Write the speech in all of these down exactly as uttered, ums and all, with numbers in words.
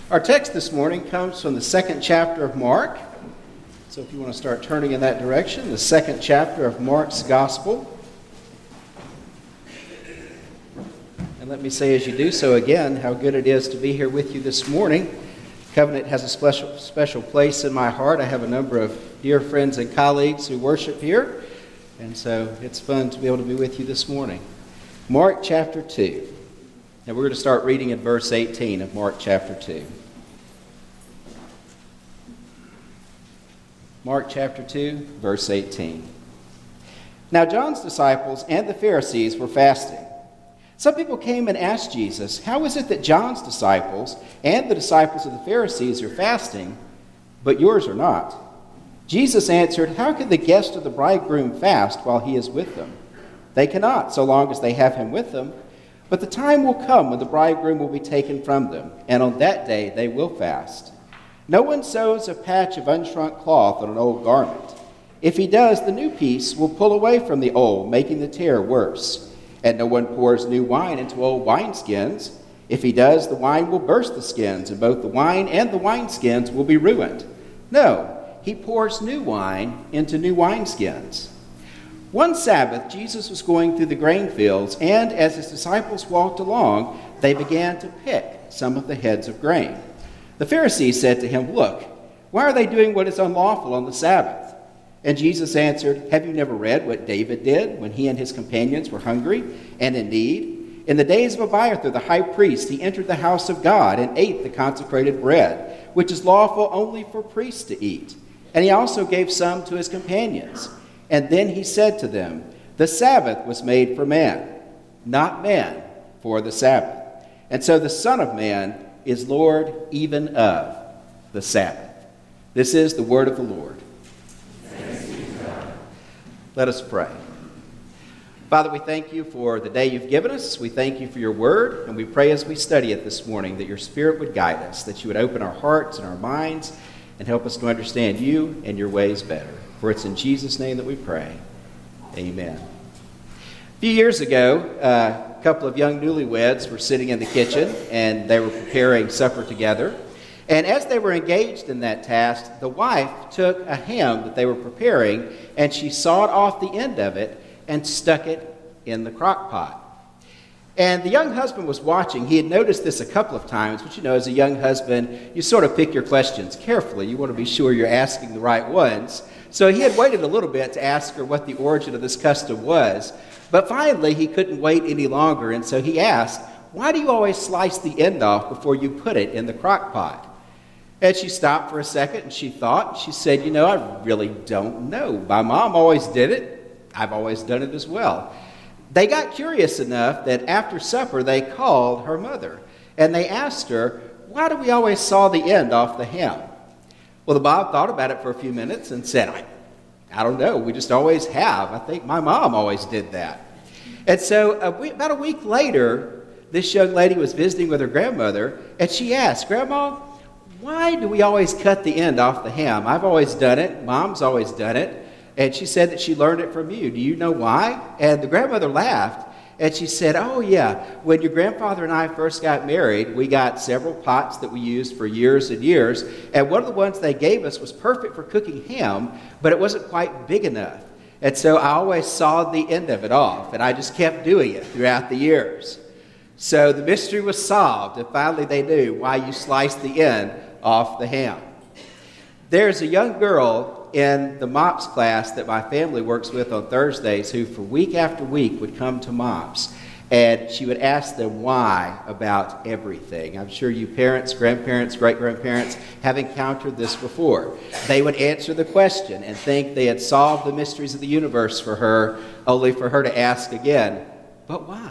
Our text this morning comes from the second chapter of Mark. So if you want to start turning in that direction, the second chapter of Mark's Gospel. And let me say as you do so again, how good it is to be here with you this morning. Covenant has a special, special place in my heart. I have a number of dear friends and colleagues who worship here. And so it's fun to be able to be with you this morning. Mark chapter two. Now we're going to start reading in verse eighteen of Mark chapter two. Mark chapter two, verse eighteen. Now John's disciples and the Pharisees were fasting. Some people came and asked Jesus, "How is it that John's disciples and the disciples of the Pharisees are fasting, but yours are not?" Jesus answered, "How can the guest of the bridegroom fast while he is with them? They cannot, so long as they have him with them. But the time will come when the bridegroom will be taken from them, and on that day they will fast. No one sews a patch of unshrunk cloth on an old garment. If he does, the new piece will pull away from the old, making the tear worse. And no one pours new wine into old wineskins. If he does, the wine will burst the skins, and both the wine and the wineskins will be ruined. No, he pours new wine into new wineskins." One Sabbath, Jesus was going through the grain fields, and as his disciples walked along, they began to pick some of the heads of grain. The Pharisees said to him, "Look, why are they doing what is unlawful on the Sabbath?" And Jesus answered, "Have you never read what David did when he and his companions were hungry and in need? In the days of Abiathar the high priest, he entered the house of God and ate the consecrated bread, which is lawful only for priests to eat. And he also gave some to his companions. And then he said to them, 'The Sabbath was made for man, not man for the Sabbath. And so the Son of Man is Lord even of the Sabbath.'" This is the word of the Lord. Thanks be to God. Let us pray. Father, we thank you for the day you've given us. We thank you for your word, and we pray as we study it this morning that your Spirit would guide us, that you would open our hearts and our minds and help us to understand you and your ways better. For it's in Jesus' name that we pray. Amen. A few years ago, uh, a couple of young newlyweds were sitting in the kitchen, and they were preparing supper together. And as they were engaged in that task, the wife took a ham that they were preparing, and she sawed off the end of it and stuck it in the crock pot. And the young husband was watching. He had noticed this a couple of times, but you know, as a young husband, you sort of pick your questions carefully. You want to be sure you're asking the right ones. So he had waited a little bit to ask her what the origin of this custom was. But finally, he couldn't wait any longer, and so he asked, "Why do you always slice the end off before you put it in the crock pot?" And she stopped for a second, and she thought. She said, "You know, I really don't know. My mom always did it. I've always done it as well." They got curious enough that after supper they called her mother, and they asked her, "Why do we always saw the end off the ham?" Well, the Bob thought about it for a few minutes and said, I, I don't know, we just always have. I think my mom always did that. And so a week, about a week later, this young lady was visiting with her grandmother, and she asked, "Grandma, why do we always cut the end off the ham? I've always done it. Mom's always done it." And she said that she learned it from you. "Do you know why?" And the grandmother laughed, and she said, "Oh, yeah, when your grandfather and I first got married, we got several pots that we used for years and years, and one of the ones they gave us was perfect for cooking ham, but it wasn't quite big enough. And so I always sawed the end of it off, and I just kept doing it throughout the years." So the mystery was solved, and finally they knew why you sliced the end off the ham. There's a young girl in the MOPS class that my family works with on Thursdays who for week after week would come to MOPS, and she would ask them why about everything. I'm sure you parents, grandparents, great-grandparents have encountered this before. They would answer the question and think they had solved the mysteries of the universe for her, only for her to ask again, "But why?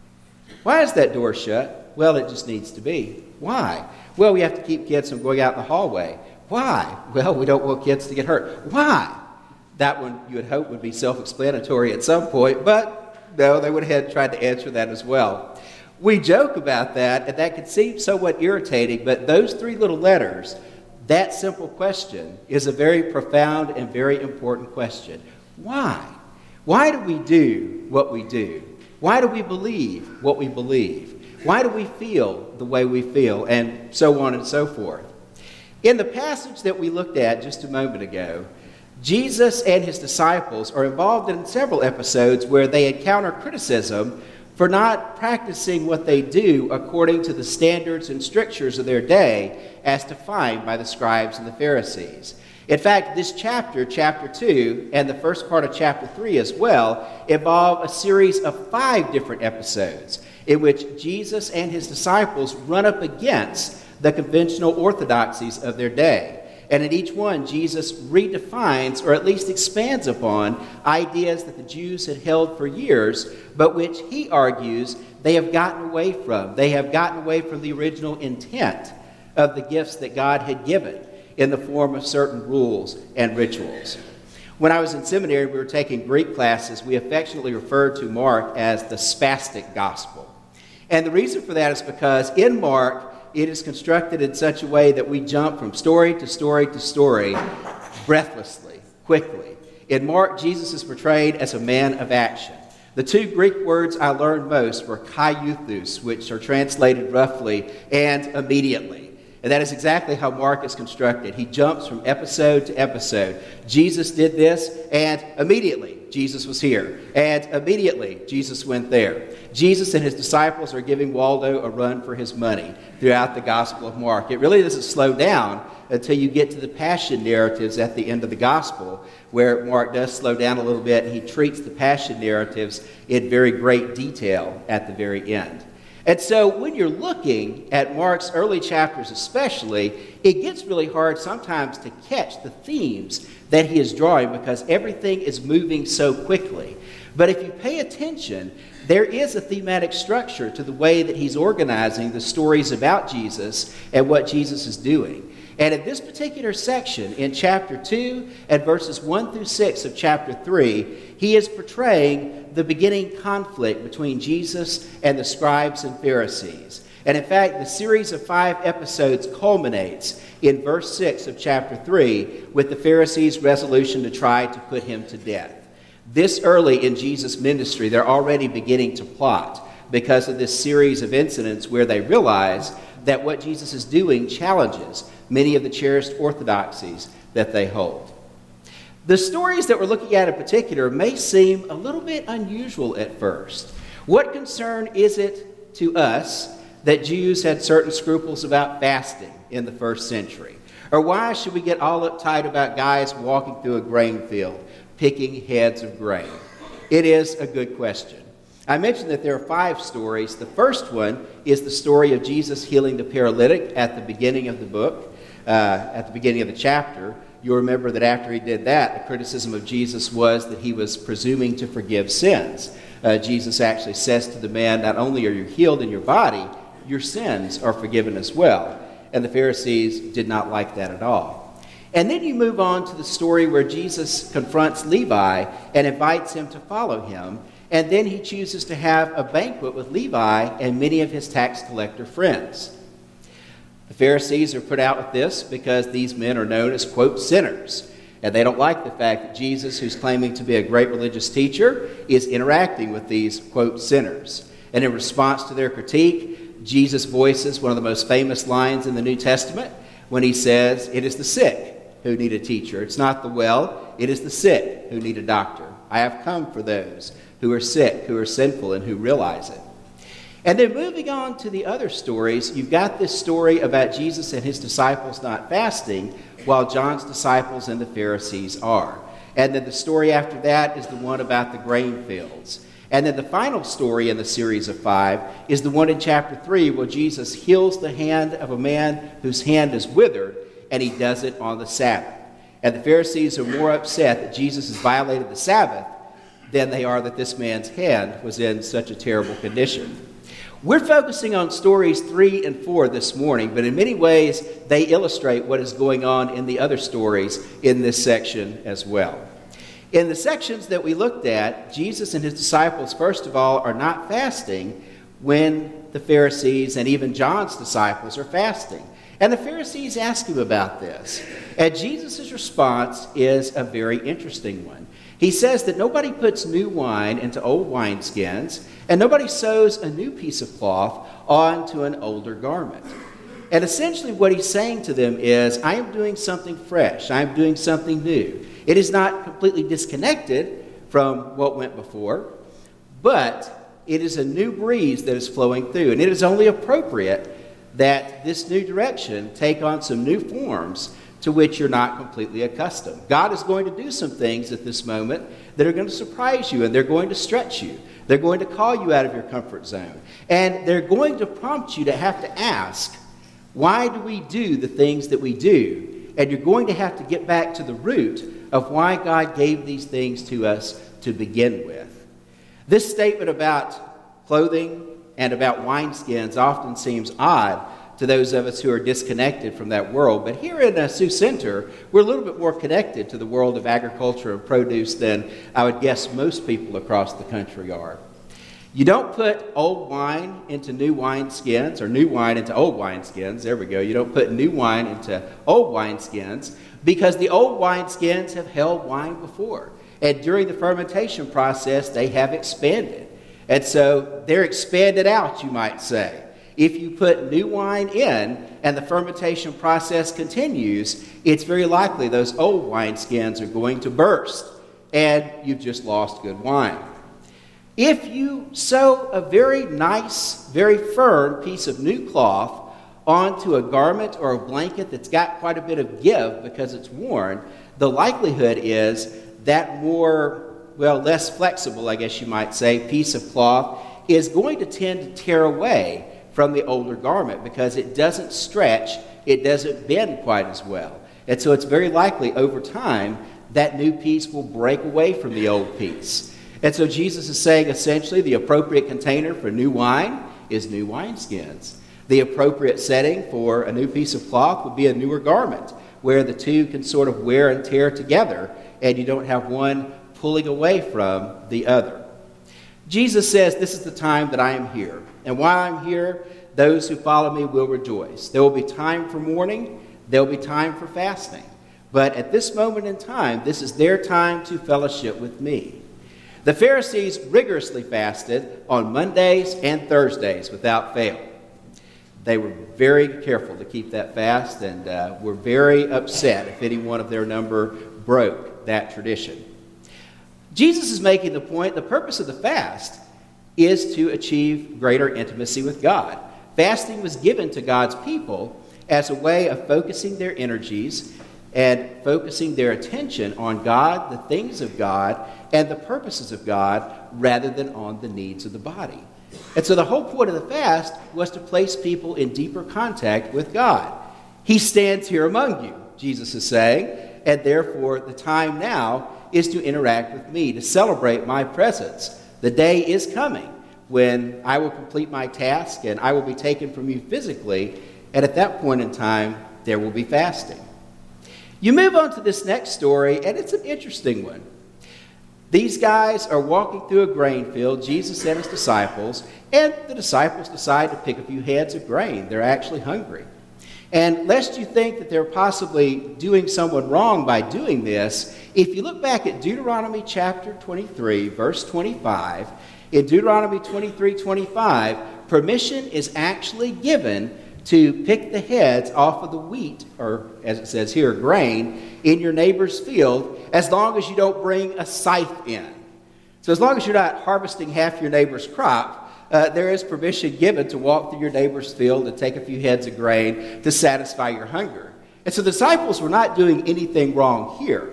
Why is that door shut?" "Well, it just needs to be." "Why?" "Well, we have to keep kids from going out in the hallway." "Why?" "Well, we don't want kids to get hurt." "Why?" That one you would hope would be self-explanatory at some point, but no, they went ahead and tried to answer that as well. We joke about that, and that can seem somewhat irritating, but those three little letters, that simple question, is a very profound and very important question. Why? Why do we do what we do? Why do we believe what we believe? Why do we feel the way we feel? And so on and so forth. In the passage that we looked at just a moment ago, Jesus and his disciples are involved in several episodes where they encounter criticism for not practicing what they do according to the standards and strictures of their day as defined by the scribes and the Pharisees. In fact, this chapter, chapter two, and the first part of chapter three as well, involve a series of five different episodes in which Jesus and his disciples run up against the conventional orthodoxies of their day. And in each one, Jesus redefines, or at least expands upon, ideas that the Jews had held for years, but which he argues they have gotten away from. They have gotten away from the original intent of the gifts that God had given in the form of certain rules and rituals. When I was in seminary, we were taking Greek classes. We affectionately referred to Mark as the spastic gospel. And the reason for that is because in Mark, it is constructed in such a way that we jump from story to story to story breathlessly, quickly. In Mark, Jesus is portrayed as a man of action. The two Greek words I learned most were kaiouthos, which are translated roughly, and immediately. And that is exactly how Mark is constructed. He jumps from episode to episode. Jesus did this, and immediately Jesus was here. And immediately Jesus went there. Jesus and his disciples are giving Waldo a run for his money throughout the Gospel of Mark. It really doesn't slow down until you get to the passion narratives at the end of the Gospel, where Mark does slow down a little bit, and he treats the passion narratives in very great detail at the very end. And so when you're looking at Mark's early chapters especially, it gets really hard sometimes to catch the themes that he is drawing because everything is moving so quickly. But if you pay attention, there is a thematic structure to the way that he's organizing the stories about Jesus and what Jesus is doing. And in this particular section, in chapter two and verses one through six of chapter three, he is portraying the beginning conflict between Jesus and the scribes and Pharisees. And in fact, the series of five episodes culminates in verse six of chapter three with the Pharisees' resolution to try to put him to death. This early in Jesus' ministry, they're already beginning to plot because of this series of incidents where they realize that what Jesus is doing challenges many of the cherished orthodoxies that they hold. The stories that we're looking at in particular may seem a little bit unusual at first. What concern is it to us that Jews had certain scruples about fasting in the first century? Or why should we get all uptight about guys walking through a grain field, picking heads of grain? It is a good question. I mentioned that there are five stories. The first one is the story of Jesus healing the paralytic at the beginning of the book. Uh, at the beginning of the chapter, you'll remember that after he did that, the criticism of Jesus was that he was presuming to forgive sins. Uh, Jesus actually says to the man, not only are you healed in your body, your sins are forgiven as well. And the Pharisees did not like that at all. And then you move on to the story where Jesus confronts Levi and invites him to follow him. And then he chooses to have a banquet with Levi and many of his tax collector friends. The Pharisees are put out with this because these men are known as, quote, sinners. And they don't like the fact that Jesus, who's claiming to be a great religious teacher, is interacting with these, quote, sinners. And in response to their critique, Jesus voices one of the most famous lines in the New Testament when he says, "It is the sick who need a teacher. It's not the well, it is the sick who need a doctor. I have come for those who are sick, who are sinful, and who realize it." And then moving on to the other stories, you've got this story about Jesus and his disciples not fasting while John's disciples and the Pharisees are. And then the story after that is the one about the grain fields. And then the final story in the series of five is the one in chapter three where Jesus heals the hand of a man whose hand is withered, and he does it on the Sabbath. And the Pharisees are more upset that Jesus has violated the Sabbath than they are that this man's hand was in such a terrible condition. We're focusing on stories three and four this morning, but in many ways, they illustrate what is going on in the other stories in this section as well. In the sections that we looked at, Jesus and his disciples, first of all, are not fasting when the Pharisees and even John's disciples are fasting. And the Pharisees ask him about this. And Jesus' response is a very interesting one. He says that nobody puts new wine into old wineskins, and nobody sews a new piece of cloth onto an older garment. And essentially what he's saying to them is, I am doing something fresh. I am doing something new. It is not completely disconnected from what went before, but it is a new breeze that is flowing through. And it is only appropriate that this new direction take on some new forms to which you're not completely accustomed. God is going to do some things at this moment that are going to surprise you, and they're going to stretch you. They're going to call you out of your comfort zone. And they're going to prompt you to have to ask, why do we do the things that we do? And you're going to have to get back to the root of why God gave these things to us to begin with. This statement about clothing and about wineskins often seems odd to those of us who are disconnected from that world. But here in uh, Sioux Center, we're a little bit more connected to the world of agriculture and produce than I would guess most people across the country are. You don't put old wine into new wineskins, or new wine into old wineskins. There we go. You don't put new wine into old wineskins because the old wineskins have held wine before. And during the fermentation process, they have expanded. And so they're expanded out, you might say. If you put new wine in and the fermentation process continues, it's very likely those old wineskins are going to burst and you've just lost good wine. If you sew a very nice, very firm piece of new cloth onto a garment or a blanket that's got quite a bit of give because it's worn, the likelihood is that more, well, less flexible, I guess you might say, piece of cloth is going to tend to tear away from the older garment because it doesn't stretch, it doesn't bend quite as well. And so it's very likely over time that new piece will break away from the old piece. And so Jesus is saying essentially the appropriate container for new wine is new wineskins. The appropriate setting for a new piece of cloth would be a newer garment where the two can sort of wear and tear together and you don't have one pulling away from the other. Jesus says, this is the time that I am here. And while I'm here, those who follow me will rejoice. There will be time for mourning. There will be time for fasting. But at this moment in time, this is their time to fellowship with me. The Pharisees rigorously fasted on Mondays and Thursdays without fail. They were very careful to keep that fast and uh, were very upset if any one of their number broke that tradition. Jesus is making the point, the purpose of the fast is to achieve greater intimacy with God. Fasting was given to God's people as a way of focusing their energies and focusing their attention on God, the things of God, and the purposes of God, rather than on the needs of the body. And so the whole point of the fast was to place people in deeper contact with God. He stands here among you, Jesus is saying, and therefore the time now is to interact with me, to celebrate my presence. The day is coming when I will complete my task and I will be taken from you physically, and at that point in time, there will be fasting. You move on to this next story, and it's an interesting one. These guys are walking through a grain field, Jesus and his disciples, and the disciples decide to pick a few heads of grain. They're actually hungry. And lest you think that they're possibly doing someone wrong by doing this, if you look back at Deuteronomy chapter twenty-three, verse twenty-five, in Deuteronomy twenty-three twenty-five, permission is actually given to pick the heads off of the wheat, or as it says here, grain, in your neighbor's field, as long as you don't bring a scythe in. So as long as you're not harvesting half your neighbor's crop, uh, there is permission given to walk through your neighbor's field and take a few heads of grain to satisfy your hunger. And so the disciples were not doing anything wrong here.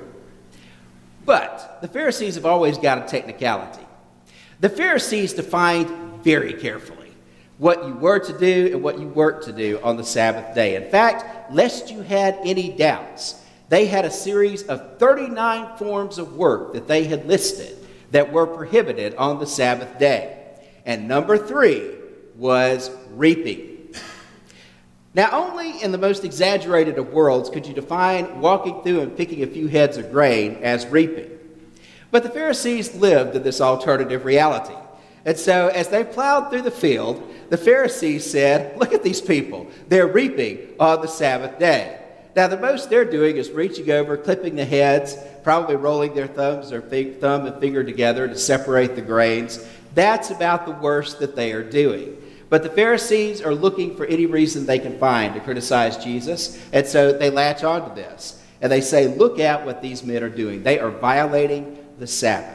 But the Pharisees have always got a technicality. The Pharisees defined very carefully what you were to do and what you weren't to do on the Sabbath day. In fact, lest you had any doubts, they had a series of thirty-nine forms of work that they had listed that were prohibited on the Sabbath day. And number three was reaping. Now, only in the most exaggerated of worlds could you define walking through and picking a few heads of grain as reaping. But the Pharisees lived in this alternative reality. And so as they plowed through the field, the Pharisees said, look at these people. They're reaping on the Sabbath day. Now, the most they're doing is reaching over, clipping the heads, probably rolling their thumbs or fi- thumb and finger together to separate the grains. That's about the worst that they are doing. But the Pharisees are looking for any reason they can find to criticize Jesus, and so they latch onto this. And they say, look at what these men are doing. They are violating the Sabbath.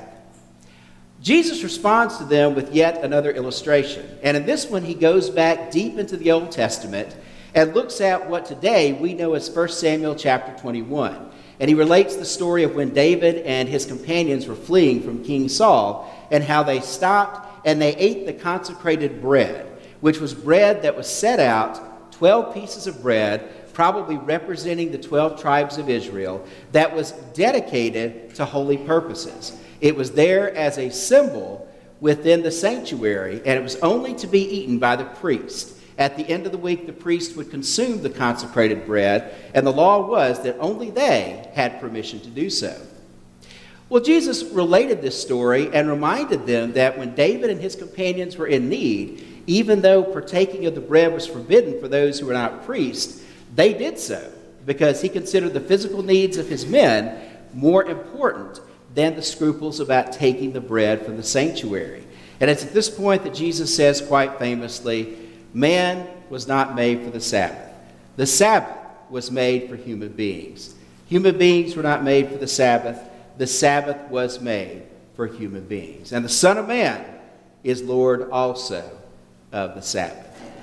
Jesus responds to them with yet another illustration. And in this one, he goes back deep into the Old Testament and looks at what today we know as First Samuel chapter twenty-one. And he relates the story of when David and his companions were fleeing from King Saul and how they stopped and they ate the consecrated bread, which was bread that was set out, twelve pieces of bread, probably representing the twelve tribes of Israel, that was dedicated to holy purposes. It was there as a symbol within the sanctuary, and it was only to be eaten by the priest. At the end of the week, the priest would consume the consecrated bread, and the law was that only they had permission to do so. Well, Jesus related this story and reminded them that when David and his companions were in need, even though partaking of the bread was forbidden for those who were not priests, they did so because he considered the physical needs of his men more important than the scruples about taking the bread from the sanctuary. And it's at this point that Jesus says quite famously, man was not made for the Sabbath. The Sabbath was made for human beings. Human beings were not made for the Sabbath. The Sabbath was made for human beings. And the Son of Man is Lord also of the Sabbath.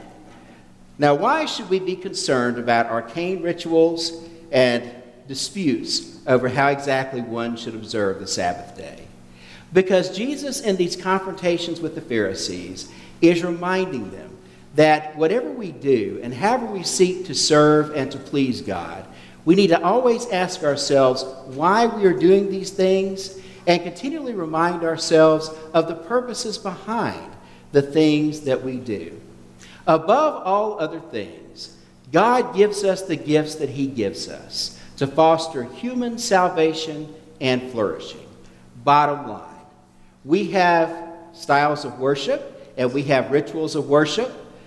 Now, why should we be concerned about arcane rituals and disputes over how exactly one should observe the Sabbath day? Because Jesus, in these confrontations with the Pharisees, is reminding them that whatever we do and however we seek to serve and to please God, we need to always ask ourselves why we are doing these things and continually remind ourselves of the purposes behind the things that we do. Above all other things, God gives us the gifts that he gives us to foster human salvation and flourishing. Bottom line, we have styles of worship and we have rituals of worship,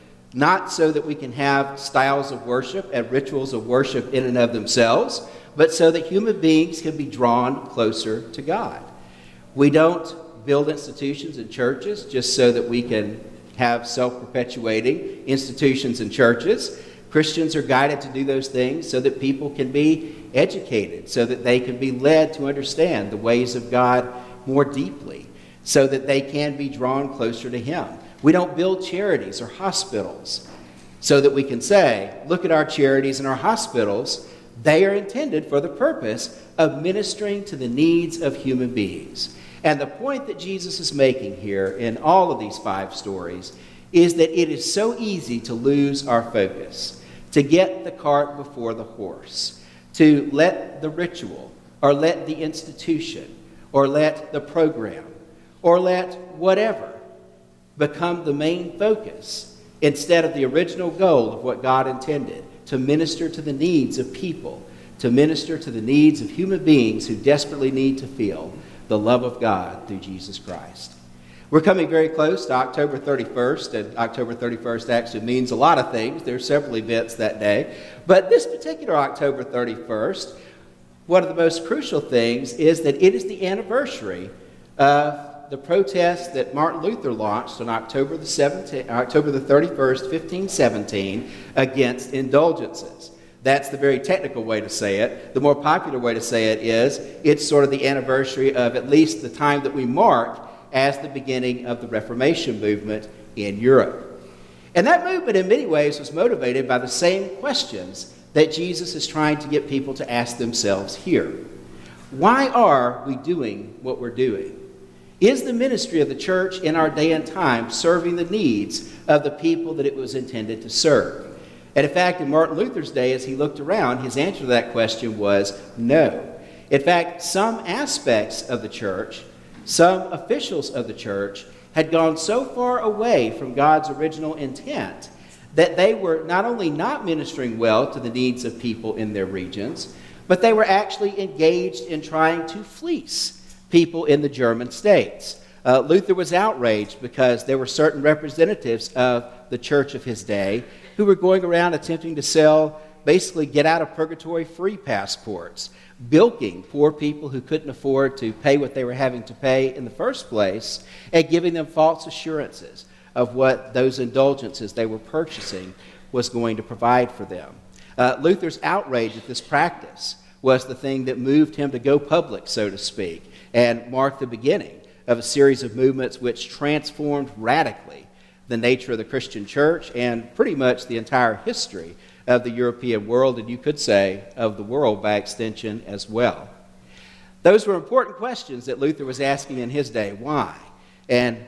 not so that we can have styles of worship and rituals of worship in and of themselves, but so that human beings can be drawn closer to God. We don't build institutions and churches just so that we can have self-perpetuating institutions and churches. Christians are guided to do those things so that people can be educated, so that they can be led to understand the ways of God more deeply, so that they can be drawn closer to him. We don't build charities or hospitals so that we can say, look at our charities and our hospitals. They are intended for the purpose of ministering to the needs of human beings. And the point that Jesus is making here in all of these five stories is that it is so easy to lose our focus, to get the cart before the horse, to let the ritual or let the institution or let the program or let whatever become the main focus instead of the original goal of what God intended, to minister to the needs of people, to minister to the needs of human beings who desperately need to feel the love of God through Jesus Christ. We're coming very close to October thirty-first, and October thirty-first actually means a lot of things. There are several events that day. But this particular October thirty-first, one of the most crucial things is that it is the anniversary of the protest that Martin Luther launched on October the seventeenth, October the thirty-first, fifteen seventeen, against indulgences. That's the very technical way to say it. The more popular way to say it is it's sort of the anniversary of at least the time that we mark as the beginning of the Reformation movement in Europe. And that movement in many ways was motivated by the same questions that Jesus is trying to get people to ask themselves here. Why are we doing what we're doing? Is the ministry of the church in our day and time serving the needs of the people that it was intended to serve? And in fact, in Martin Luther's day, as he looked around, his answer to that question was no. In fact, some aspects of the church, some officials of the church, had gone so far away from God's original intent that they were not only not ministering well to the needs of people in their regions, but they were actually engaged in trying to fleece people in the German states. Uh, Luther was outraged because there were certain representatives of the church of his day who were going around attempting to sell basically get out of purgatory free passports, bilking poor people who couldn't afford to pay what they were having to pay in the first place, and giving them false assurances of what those indulgences they were purchasing was going to provide for them. Uh, Luther's outrage at this practice was the thing that moved him to go public, so to speak, and marked the beginning of a series of movements which transformed radically the nature of the Christian church and pretty much the entire history of the European world, and you could say of the world by extension as well. Those were important questions that Luther was asking in his day. Why? And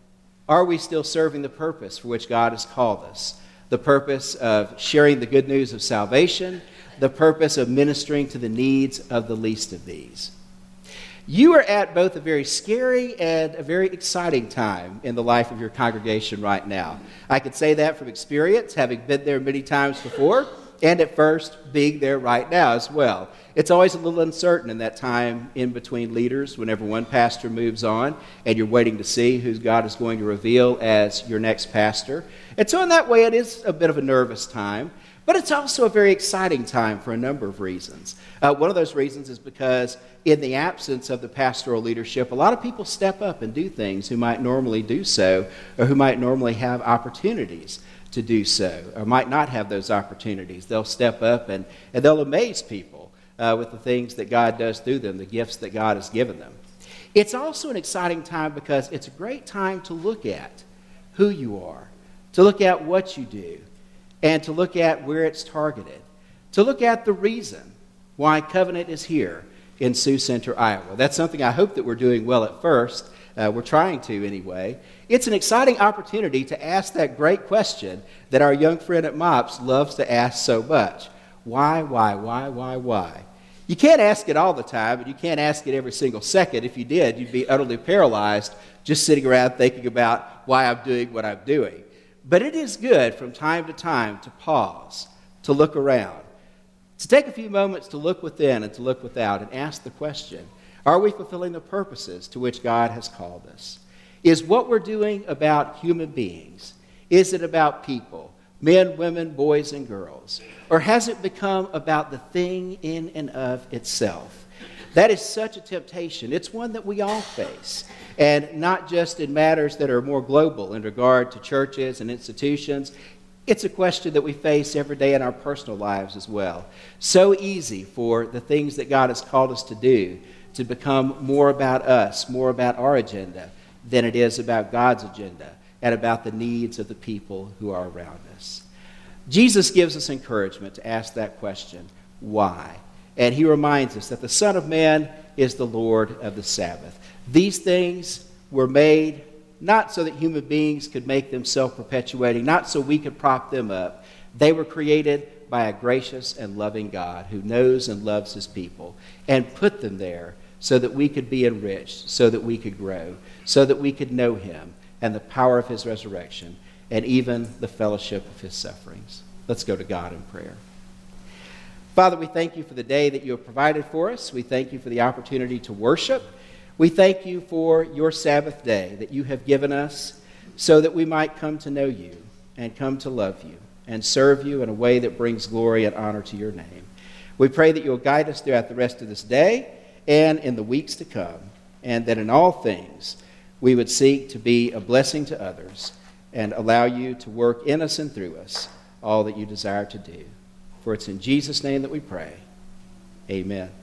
are we still serving the purpose for which God has called us? The purpose of sharing the good news of salvation, the purpose of ministering to the needs of the least of these. You are at both a very scary and a very exciting time in the life of your congregation right now. I could say that from experience, having been there many times before, and at first being there right now as well. It's always a little uncertain in that time in between leaders whenever one pastor moves on and you're waiting to see who God is going to reveal as your next pastor. And so in that way it is a bit of a nervous time, but it's also a very exciting time for a number of reasons. Uh, one of those reasons is because in the absence of the pastoral leadership, a lot of people step up and do things who might normally do so, or who might normally have opportunities to do so, or might not have those opportunities. They'll step up and, and they'll amaze people uh, with the things that God does through them, the gifts that God has given them. It's also an exciting time because it's a great time to look at who you are, to look at what you do, and to look at where it's targeted, to look at the reason why Covenant is here in Sioux Center, Iowa. That's something I hope that we're doing well at first. Uh, we're trying to anyway. It's an exciting opportunity to ask that great question that our young friend at MOPS loves to ask so much. Why, why, why, why, why? You can't ask it all the time, and you can't ask it every single second. If you did, you'd be utterly paralyzed just sitting around thinking about why I'm doing what I'm doing. But it is good from time to time to pause, to look around, to take a few moments to look within and to look without and ask the question, are we fulfilling the purposes to which God has called us? Is what we're doing about human beings? Is it about people, men, women, boys, and girls? Or has it become about the thing in and of itself? That is such a temptation. It's one that we all face. And not just in matters that are more global in regard to churches and institutions. It's a question that we face every day in our personal lives as well. So easy for the things that God has called us to do to become more about us, more about our agenda, than it is about God's agenda and about the needs of the people who are around us. Jesus gives us encouragement to ask that question, why? And he reminds us that the Son of Man is the Lord of the Sabbath. These things were made not so that human beings could make them self-perpetuating, not so we could prop them up. They were created by a gracious and loving God who knows and loves his people and put them there so that we could be enriched, so that we could grow, so that we could know him and the power of his resurrection and even the fellowship of his sufferings. Let's go to God in prayer. Father, we thank you for the day that you have provided for us. We thank you for the opportunity to worship. We thank you for your Sabbath day that you have given us so that we might come to know you and come to love you and serve you in a way that brings glory and honor to your name. We pray that you'll guide us throughout the rest of this day and in the weeks to come, and that in all things we would seek to be a blessing to others and allow you to work in us and through us all that you desire to do. For it's in Jesus' name that we pray. Amen.